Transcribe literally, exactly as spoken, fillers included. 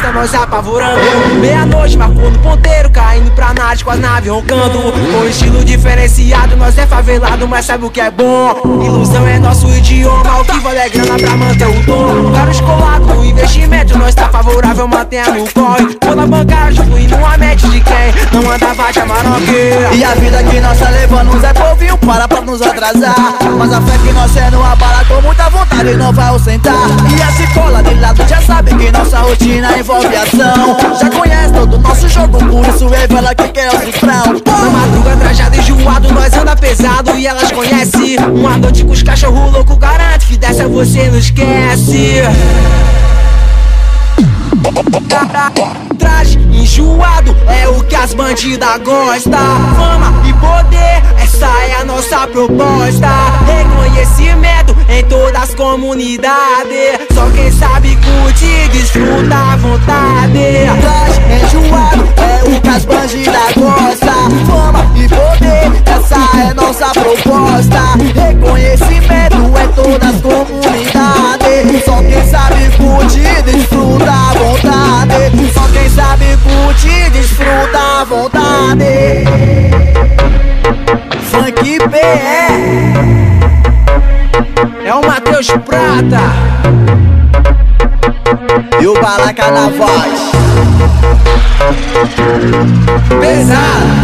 festa, nós apavorando. Meia-noite, marcou no ponteiro, caindo pra nave com as naves roncando. Com estilo diferenciado, nós é favelado, mas sabe o que é bom? Ilusão é nosso idioma, o que vale é grana pra manter o dom. Cara escolado no investimento, nós tá favorável, mantenha-me o corre. Toda bancada, incluindo uma mente de quem não andava de amaroqueira. E a vida que nós tá levando, Zé Povinho para pra nos atrasar. Mas a fé que nós é não abala, com muita vontade não vai ausentar. E a escola de lado já sabe que nossa rotina envolve ação. Já conhece todo o nosso jogo, por isso revela que quer o cifrão. Na madruga trajado enjoado, nós anda pesado e elas conhecem. Uma noite com os cachorro louco garante que dessa você não esquece. Traje enjoado é o que as bandidas gostam. Fama e poder, essa é a nossa proposta. Reconhecimento em todas as comunidades. Só quem sabe curtir, desfruta à vontade. Traje enjoado é o que as bandidas gostam. Fama e poder, essa é nossa proposta. Reconhecimento em todas as comunidades. Só quem sabe curtir, desfruta à vontade. Só quem sabe curtir, desfruta à vontade. Funk P E é o Matheus Prata e o Balaca na voz. Pesado.